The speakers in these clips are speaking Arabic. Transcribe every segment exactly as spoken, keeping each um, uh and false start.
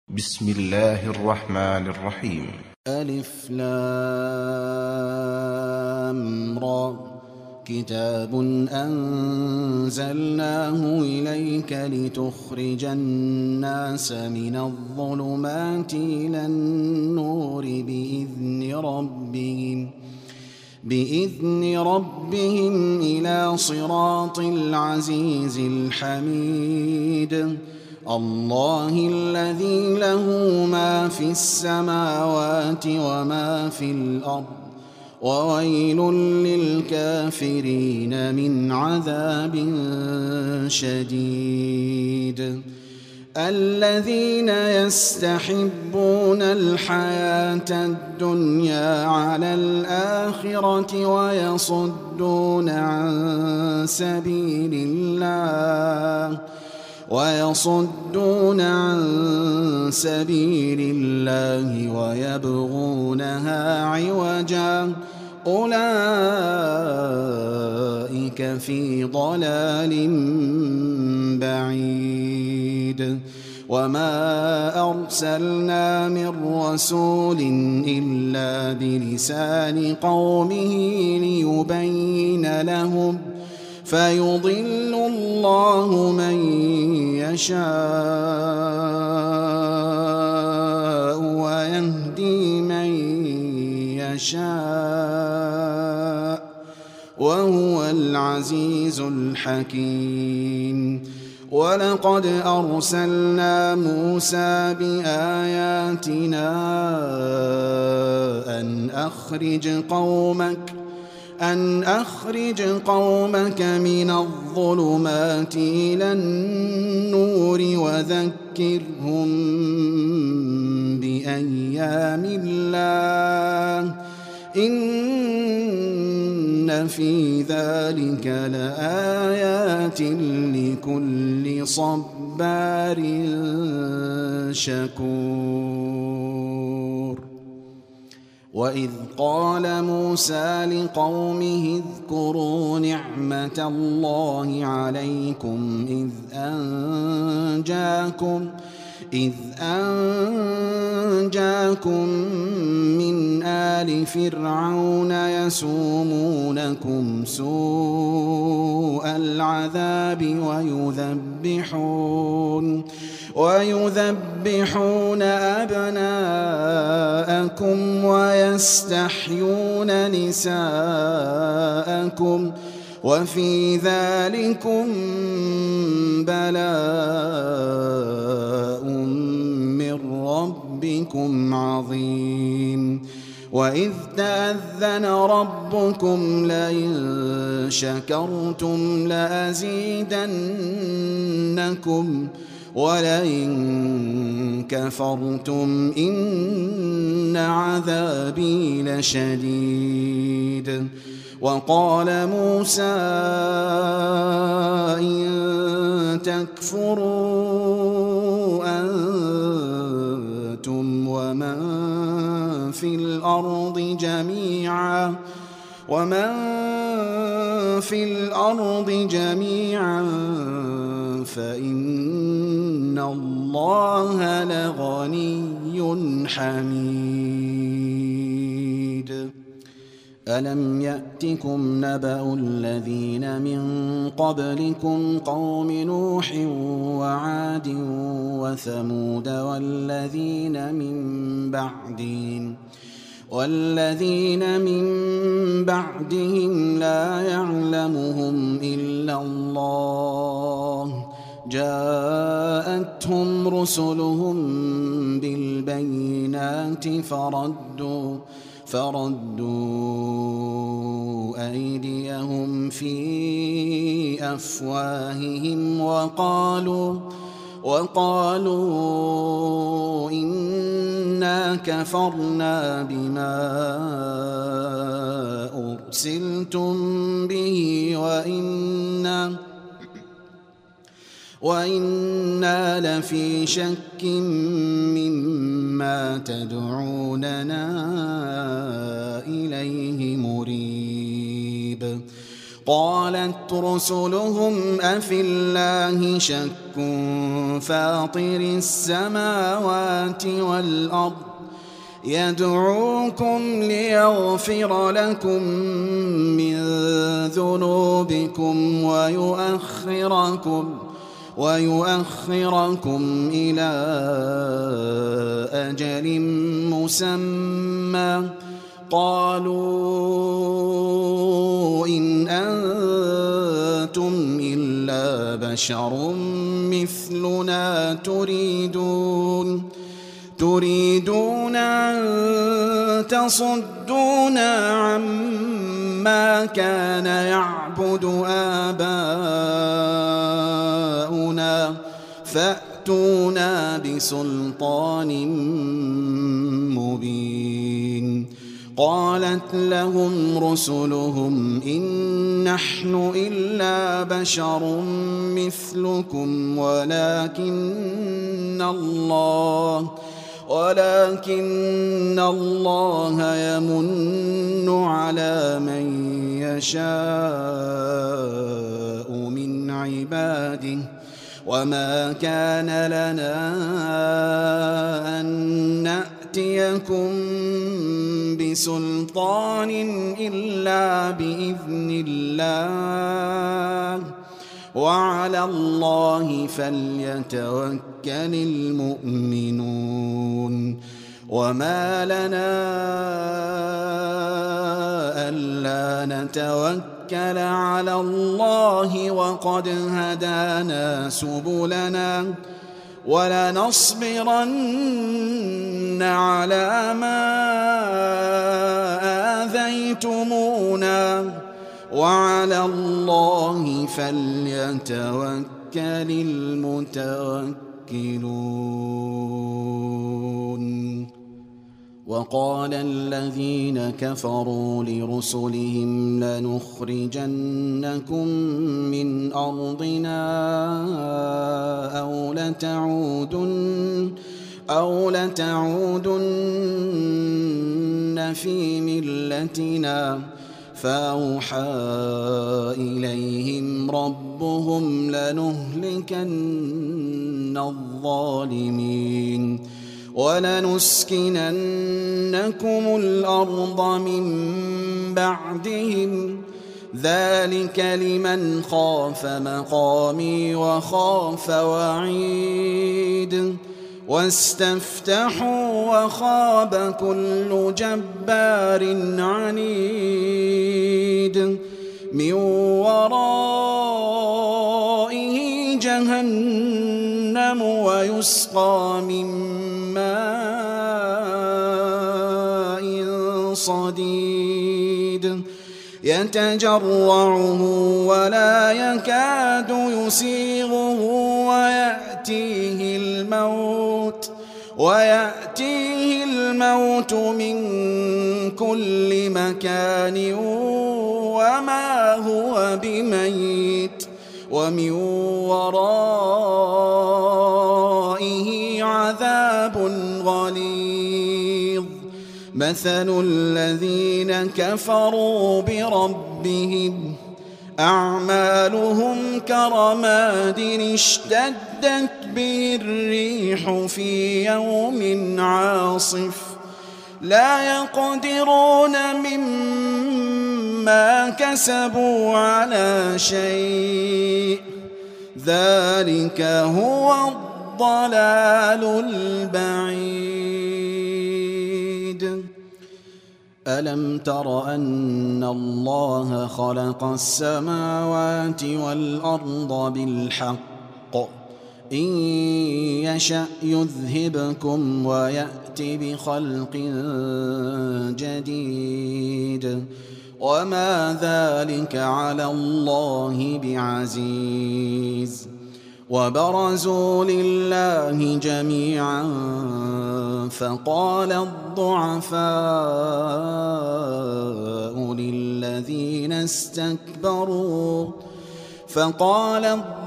بسم الله الرحمن الرحيم. ألف لام را كتاب أنزلناه إليك لتخرج الناس من الظلمات إلى النور بإذن ربهم بإذن ربهم إلى صراط العزيز الحميد الله الذي له ما في السماوات وما في الأرض وويل للكافرين من عذاب شديد الذين يستحبون الحياة الدنيا على الآخرة ويصدون عن سبيل الله ويصدون عن سبيل الله ويبغونها عوجا أولئك في ضلال بعيد وما أرسلنا من رسول إلا بلسان قومه ليبين لهم فيضل الله من يشاء ويهدي من يشاء وهو العزيز الحكيم ولقد أرسلنا موسى بآياتنا أن أخرج قومك أن أخرج قومك من الظلمات إلى النور وذكرهم بأيام الله إن في ذلك لآيات لكل صبار شكور وإذ قال موسى لقومه اذكروا نعمة الله عليكم إذ أنجاكم إذ أنجاكم من آل فرعون يسومونكم سوء العذاب ويذبحون ويذبحون أبناءكم ويستحيون نساءكم وفي ذلكم بلاء من ربكم عظيم وإذ تأذن ربكم لئن شكرتم لأزيدنكم ولئن كفرتم إن عذابي لشديد وقال موسى إن تكفروا أنتم ومن في الأرض جميعا ومن في الأرض جميعا فإن الله لغني حميد ألم يأتكم نبأ الذين من قبلكم قوم نوح وعاد وثمود والذين من بعدهم والذين من بعدهم لا يعلمهم إلا الله جاءتهم رسلهم بالبينات فردوا فردوا أيديهم في أفواههم وقالوا وقالوا إنا كفرنا بما أرسلتم به وإنا وإنا لفي شك مما تدعوننا إليه مريب قالت رسلهم أفي الله شك فاطر السماوات والأرض يدعوكم ليغفر لكم من ذنوبكم ويؤخركم ويؤخركم إلى أجل مسمى قالوا إن أنتم إلا بشر مثلنا تريدون تريدون أن تصدونا عما كان يعبد آباؤنا فأتونا بسلطان مبين قالت لهم رسلهم إن نحن إلا بشر مثلكم ولكن الله ولكن الله يمن على من يشاء من عباده وما كان لنا أن نأتيكم بسلطان إلا بإذن الله وعلى الله فليتوكل المؤمنون وما لنا ألا نتوكل على الله وقد هدانا سبلنا ولنصبرن على ما آذيتمونا وعلى الله فليتوكل المتوكلون وقال الذين كفروا لرسلهم لنخرجنكم من أرضنا أو لتعودن أو لتعودن في ملتنا فأوحى إليهم ربهم لنهلكن الظالمين ولنسكننكم الأرض من بعدهم ذلك لمن خاف مقامي وخاف وعيد واستفتحوا وخاب كل جبار عنيد من ورائه جهنم ويسقى من ماء صديد يتجرعه ولا يكاد يسيغه ويأتيه الموت ويأتيه الموت من كل مكان وما هو بميت ومن ورائه عذاب غليظ مثل الذين كفروا بربهم أعمالهم كرماد اشتدت به الريح في يوم عاصف لا يقدرون مما كسبوا على شيء ذلك هو الضلال البعيد ألم تر أن الله خلق السماوات والأرض بالحق إن يشأ يذهبكم ويأت بخلق جديد وما ذلك على الله بعزيز وبرزوا لله جميعا فقال الضعفاء للذين استكبروا فقال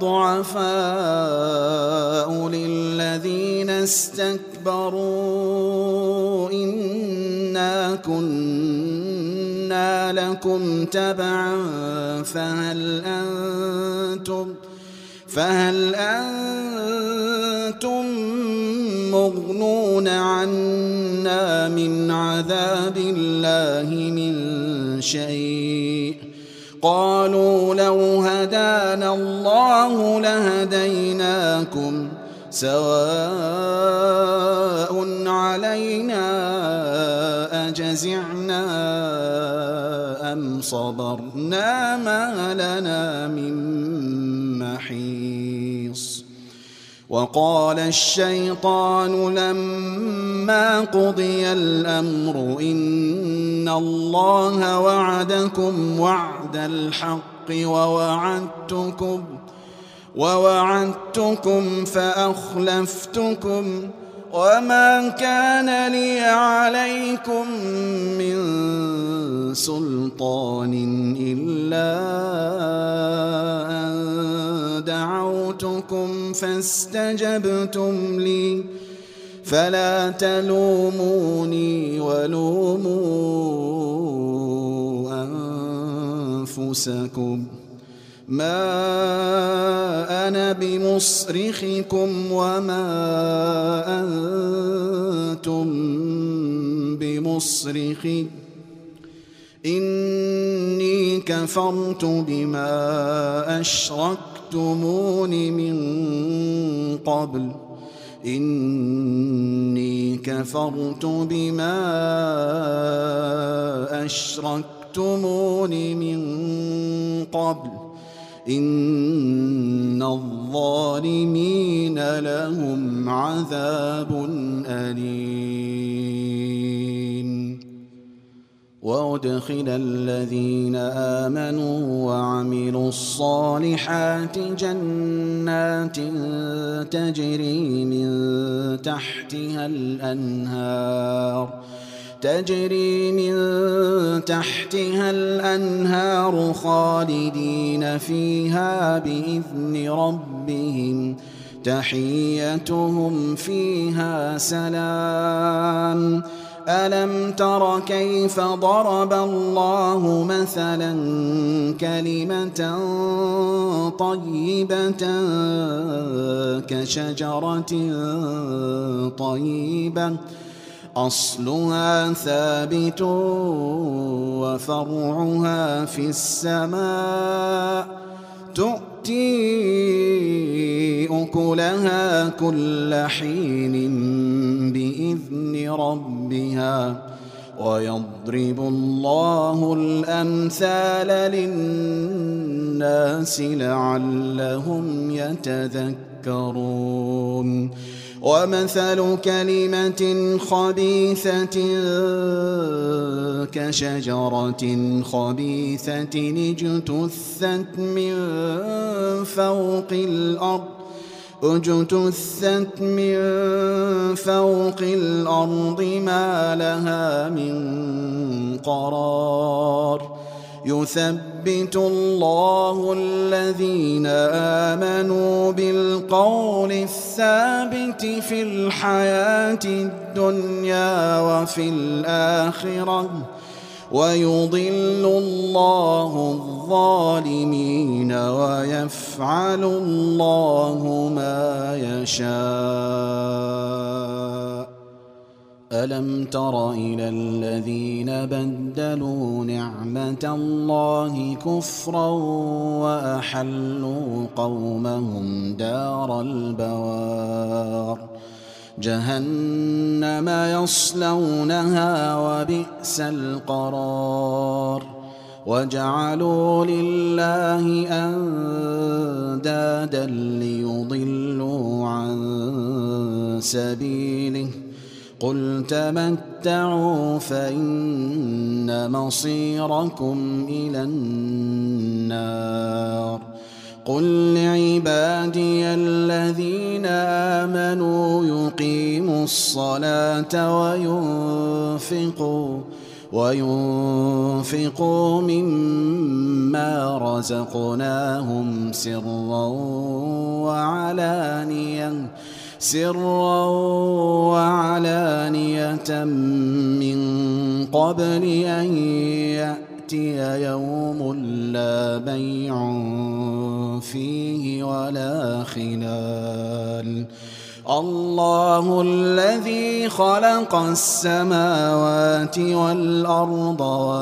الضعفاء للذين استكبروا إنا كنا كنا لكم تبعا فهل أنتم فهل أنتم مغنون عنا من عذاب الله من شيء قالوا لو هدانا الله لهديناكم سواء علينا أجزعنا أم صبرنا ما لنا من محيص. وقال الشيطان لما قضي الأمر إن الله وعدكم وعد الحق ووعدتكم ووعدتكم فأخلفتكم وما كان لي عليكم من سلطان إلا أن دعوتكم فاستجبتم لي فلا تلوموني ولوموا أنفسكم ما أنا بمصرخكم وما أنتم بمصرخي إني كفرت بما أشركتمون من قبل إني كفرت بما أشركتمون من قبل إن الظالمين لهم عذاب أليم. وأدخل الذين آمنوا وعملوا الصالحات جنات تجري من تحتها الأنهار تجري من تحتها الأنهار خالدين فيها بإذن ربهم تحيتهم فيها سلام. ألم تر كيف ضرب الله مثلا كلمة طيبة كشجرة طيبة أصلها ثابت وفرعها في السماء تؤتي أكلها كل حين بإذن ربها ويضرب الله الأمثال للناس لعلهم يتذكرون. ومثل كلمة خبيثة كشجرة خبيثة اجتثت من فوق الأرض اجتثت من فوق الأرض ما لها من قرار. يثبت الله الذين آمنوا بالقول الثابت في الحياة الدنيا وفي الآخرة ويضل الله الظالمين ويفعل الله ما يشاء. ألم تر إلى الذين بدلوا نعمة الله كفرا وأحلوا قومهم دار البوار جهنم يصلونها وبئس القرار. وجعلوا لله أندادا ليضلوا عن سبيله قل تمتعوا فإن مصيركم إلى النار. قل لعبادي الذين آمنوا يقيموا الصلاة وينفقوا وينفقوا مما رزقناهم سرا وعلانية سرا وعلانية من قبل أن يأتي يأتي يوم لا بيع فيه ولا خلال الله الذي خلق السماوات والأرض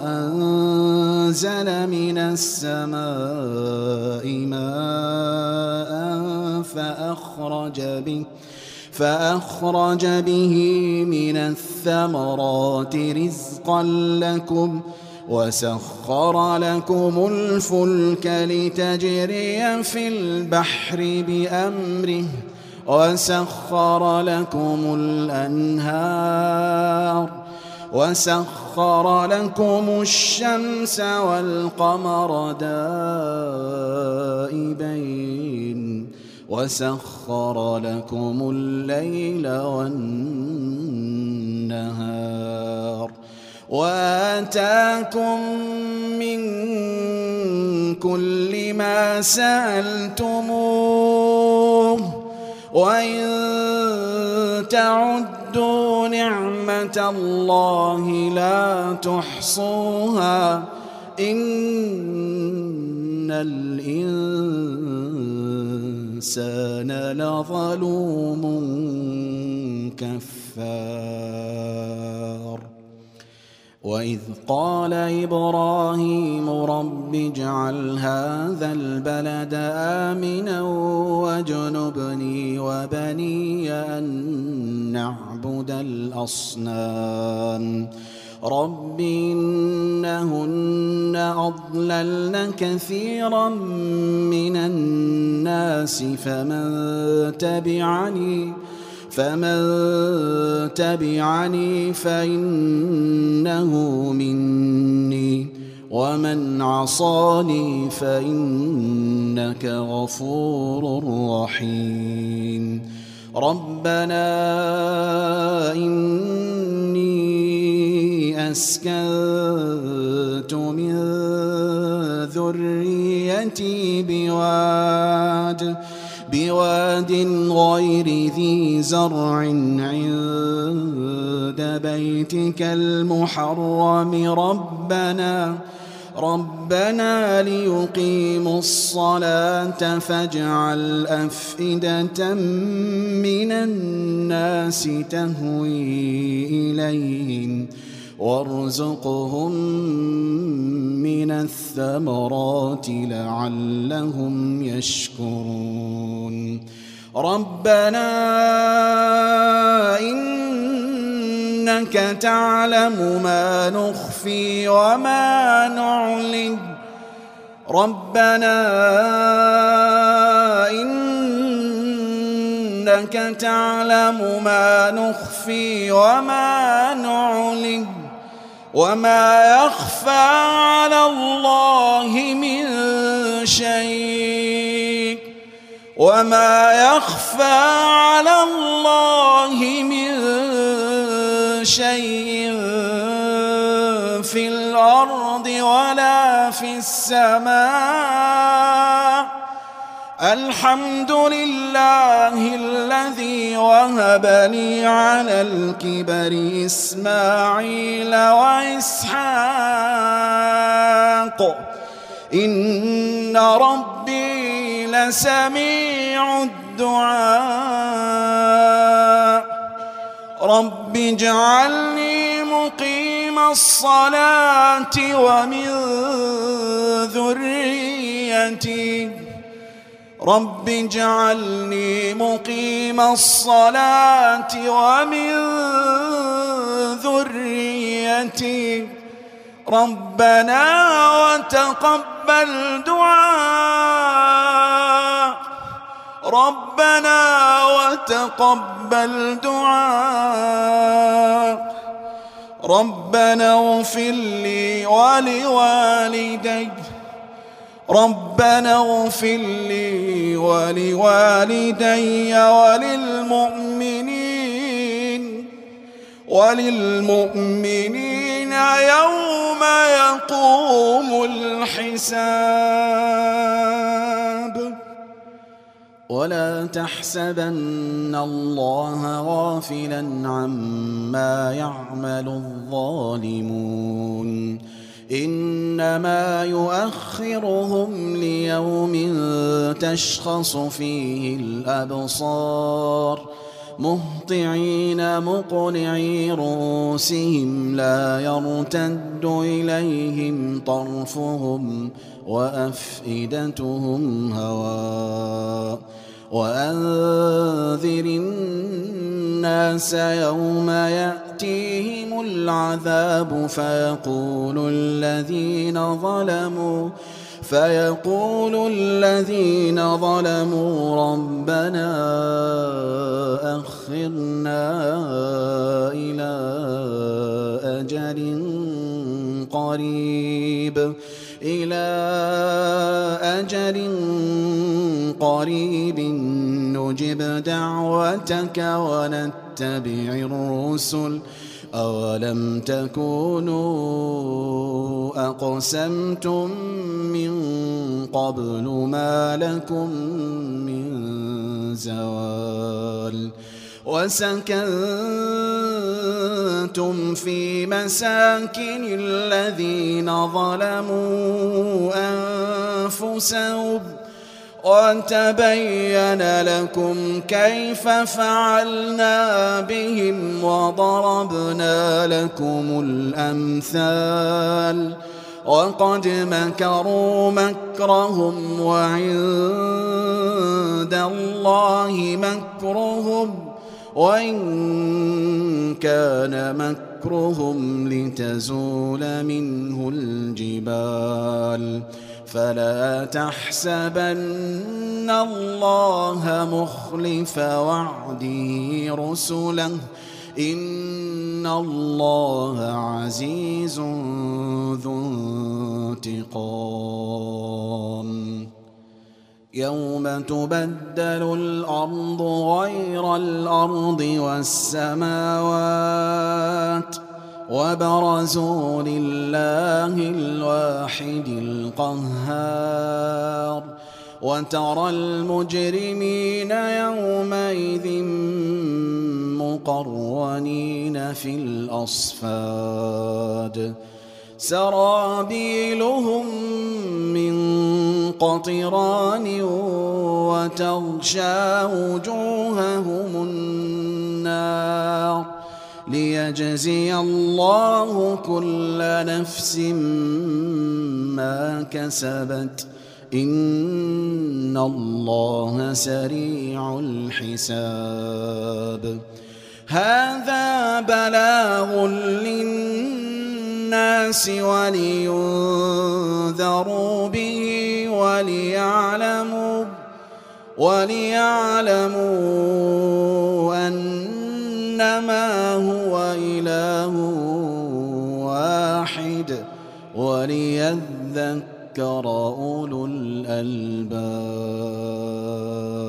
وأنزل من السماء ماء فأخرج به فأخرج به من الثمرات رزقا لكم وسخر لكم الفلك لتجري في البحر بأمره وسخر لكم الأنهار وسخر لكم الشمس والقمر دائبين وسخر لكم الليل والنهار وآتاكم من كل ما سألتموه وإن تعدوا نعمة الله لا تحصوها إن الإنسان لظلوم كفار وإذ قال إبراهيم رب اجعل هذا البلد آمنا واجنبني وبني أن نعبد الأصنام رب إنهن أضللن كثيرا من الناس فمن تبعني فمن تبعني فإنه مني ومن عصاني فإنك غفور رحيم ربنا إني أسكنت من ذريتي بواد بواد غير ذي زرع عند بيتك المحرم ربنا ربنا ليقيموا الصلاة فاجعل أفئدة من الناس تهوي إليهم وارزقهم من الثمرات لعلهم يشكرون ربنا إنك تعلم ما نخفي وما نعلن ربنا إنك تعلم ما نخفي وما نعلن وما يخفى على الله من شيء وما يخفى على الله من شيء في الأرض ولا في السماء الحمد لله الذي وهب لي على الكبر إسماعيل وإسحاق إن ربي لسميع الدعاء رب اجعلني مقيم الصلاة ومن ذريتي رب اجعلني مقيم الصلاة ومن ذريتي ربنا وتقبل دعاء ربنا وتقبل دعاء ربنا اغفر لي ولوالدي ربنا اغفر لي ولوالدي وللمؤمنين وللمؤمنين يوم يقوم الحساب ولا تحسبن الله غافلا عما يعمل الظالمون إنما يؤخرهم ليوم تشخص فيه الأبصار مهطعين مقنعي رؤوسهم لا يرتد إليهم طرفهم وأفئدتهم هواء وأنذر الناس يوم يأتيهم العذاب فيقول الذين ظلموا فيقول الذين ظلموا ربنا أخرنا إلى أجل قريب إلى أجل قريب نجب دعوتك ونتبع الرسل أولم تكونوا أقسمتم من قبل ما لكم من زوال وسكنتم في مساكن الذين ظلموا أنفسهم وتبين لكم كيف فعلنا بهم وضربنا لكم الأمثال وقد مكروا مكرهم وعند الله مكرهم وإن كان مكرهم لتزول منه الجبال فلا تحسبن الله مخلف وعده رسله إن الله عزيز ذو انتقام يوم تبدل الأرض غير الأرض والسماوات وبرزوا لله الواحد القهار وترى المجرمين يومئذ مقرنين في الأصفاد سرابيلهم من قطران وتغشى وجوههم النار ليجزي الله كل نفس ما كسبت إن الله سريع الحساب هذا بلاغ للناس ولينذروا به وليعلموا وليعلموا أنما هو إله واحد وليذكر أولو الألباب.